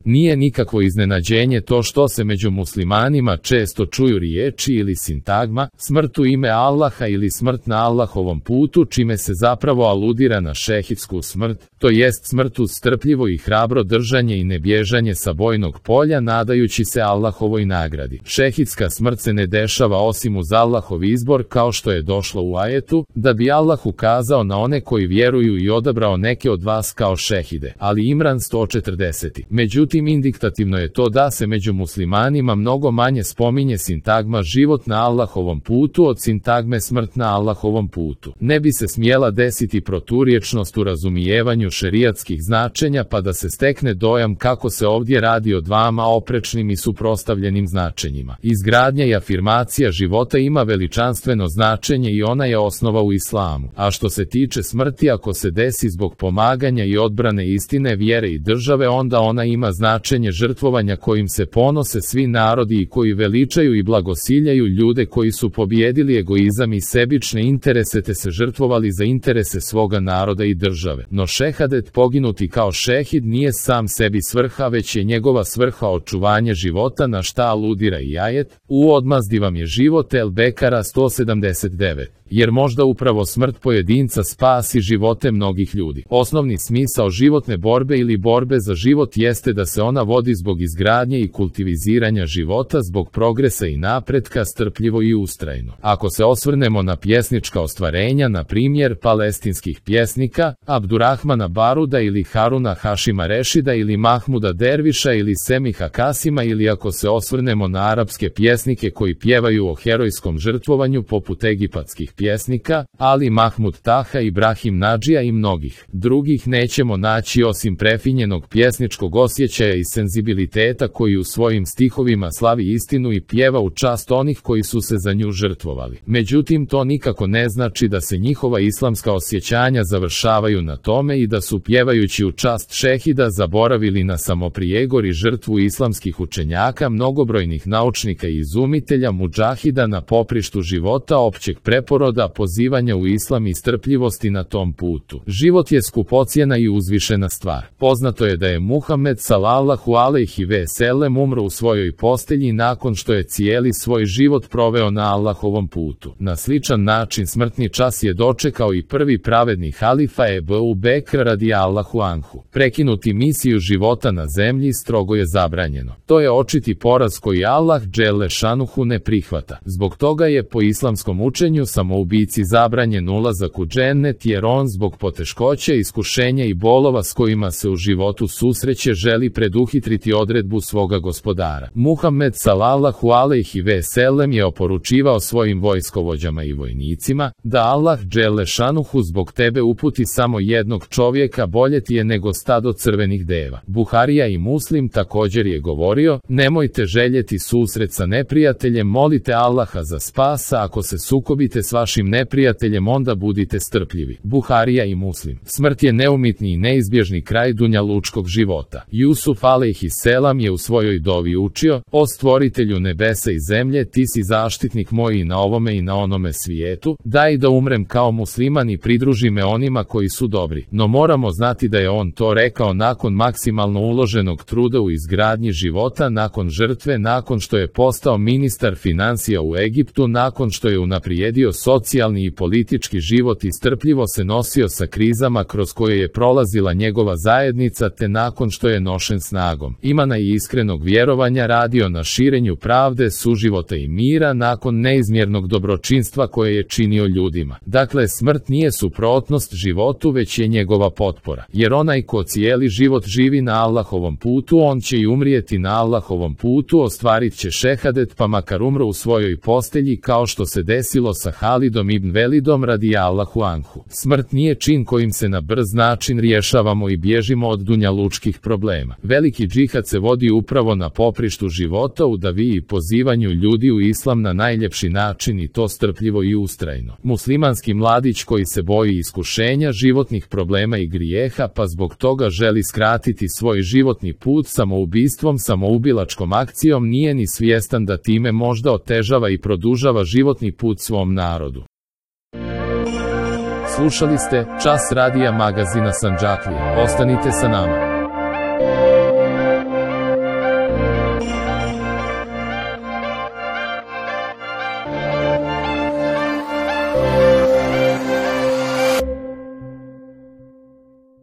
Nije nikakvo iznenađenje to što se među muslimanima često čuju riječi ili sintagma smrt u ime Allaha ili smrt na Allahovom putu, čime se zapravo aludira na šehidsku smrt, to jest smrt uz strpljivo i hrabro držanje i nebježanje sa bojnog polja nadajući se Allahovoj nagradi. Šehidska smrt se ne dešava osim uz Allahov izbor, kao što je došlo u ajetu, da bi Allah ukazao na one koji vjeruju i odabrao neke od vas kao šehide. Ali Imran 140. Međutim, indikativno je to da se među muslimanima mnogo manje spominje sintagma život na Allahovom putu od sintagme smrt na Allahovom putu. Ne bi se smjela desiti proturječnost u razumijevanju šerijatskih značenja pa da se stekne dojam kako se ovdje radi o dvama oprečnim i suprotstavljenim značenjima. Izgradnja i afirmacija života ima veličanstveno značenje i ona je osnova u islamu. A što se tiče smrti, ako se desi zbog pomaganja i odbrane istine, vjere i države, onda ona ima značenje žrtvovanja kojim se ponose svi narodi i koji veličaju i blagosiljaju ljude koji su pobijedili egoizam i sebične interese te se žrtvovali za interese svoga naroda i države. No šehadet, poginuti kao šehid, nije sam sebi svrha, već je njegova svrha očuvanje života, na šta aludira i ajet: u odmazdi vam je život, El Bekara 179. Jer možda upravo smrt pojedinca spasi živote mnogih ljudi. Osnovni smisao životne borbe ili borbe za život jeste da se ona vodi zbog izgradnje i kultiviziranja života, zbog progresa i napretka, strpljivo i ustrajno. Ako se osvrnemo na pjesnička ostvarenja, na primjer palestinskih pjesnika, Abdurrahmana Baruda ili Haruna Hašima Rešida ili Mahmuda Derviša ili Semiha Kasima, ili ako se osvrnemo na arapske pjesnike koji pjevaju o herojskom žrtvovanju poput egipatskih pjesnika, Ali Mahmud Taha, Ibrahim Nadžija i mnogih drugih, nećemo naći osim prefinjenog pjesničkog osjećaja i senzibiliteta koji u svojim stihovima slavi istinu i pjeva u čast onih koji su se za nju žrtvovali. Međutim, to nikako ne znači da se njihova islamska osjećanja završavaju na tome i da su pjevajući u čast šehida zaboravili na samoprijegor i žrtvu islamskih učenjaka, mnogobrojnih naučnika i izumitelja, mudžahida na poprištu života, općeg preporoda, pozivanja u islam i strpljivosti na tom putu. Život je skupocjena i uzvišena stvar. Poznato je da je Muhammed sallallahu alejhi ve sellem umro u svojoj postelji nakon što je cijeli svoj život proveo na Allahovom putu. Na sličan način smrtni čas je dočekao i prvi pravedni halifa Ebu Bekr radijallahu anhu. Prekinuti misiju života na zemlji strogo je zabranjeno. To je očiti poraz koji Allah dželle šanuhu ne prihvata. Zbog toga je po islamskom učenju samoubici zabranjen ulazak u džennet, jer on zbog poteškoća, iskušenja i bolova s kojima se u životu susreće želi preduhitriti odredbu svoga gospodara. Muhammed sallallahu alejhi ve sellem je oporučivao svojim vojskovođama i vojnicima da Allah dželle šanuhu zbog tebe uputi samo jednog čovjeka, bolje ti je nego stado crvenih deva. Buharija i Muslim također je govorio: nemojte željeti susret sa neprijateljem, molite Allaha za spas, a ako se sukobite s vašim neprijateljem onda budite strpljivi. Buharija i Muslim. Smrt je neumitni i neizbježni kraj dunjalučkog života. Jusuf alejhiselam je u svojoj dovi učio: o stvoritelju nebesa i zemlje, ti si zaštitnik moj i na ovome i na onome svijetu, daj da umrem kao musliman i pridruži me onima koji su dobri. No moramo znati da je on to rekao nakon maksimalno uloženog truda u izgradnji života, nakon žrtve, nakon što je postao ministar financija u Egiptu, nakon što je unaprijedio socijalni i politički život i strpljivo se nosio sa krizama kroz koje je prolazila njegova zajednica, te nakon što je nošen snagom imana i iskrenog vjerovanja radio na širenju pravde, suživota i mira, nakon neizmjernog dobročinstva koje je činio ljudima. Dakle, smrt nije suprotnost životu, već je njegova potpora. Jer onaj ko cijeli život živi na Allahovom putu, on će i umrijeti na Allahovom putu, ostvarit će šehadet pa makar umro u svojoj postelji, kao što se desilo sa Halidom ibn Velidom radijallahu anhu. Smrt nije čin kojim se na brz način rješavamo i bježimo od dunjalučkih problema. Veliki džihad se vodi upravo na poprištu života, u davi i pozivanju ljudi u islam na najljepši način, i to strpljivo i ustrajno. Muslimanski mladić koji se boji iskušenja, životnih problema i grijeha, pa zbog toga želi skratiti svoj životni put samoubistvom, samoubilačkom akcijom, nije ni svjestan da time možda otežava i produžava životni put svom narodu. Slušali ste Čas radija magazina Sandžaklija. Ostanite sa nama.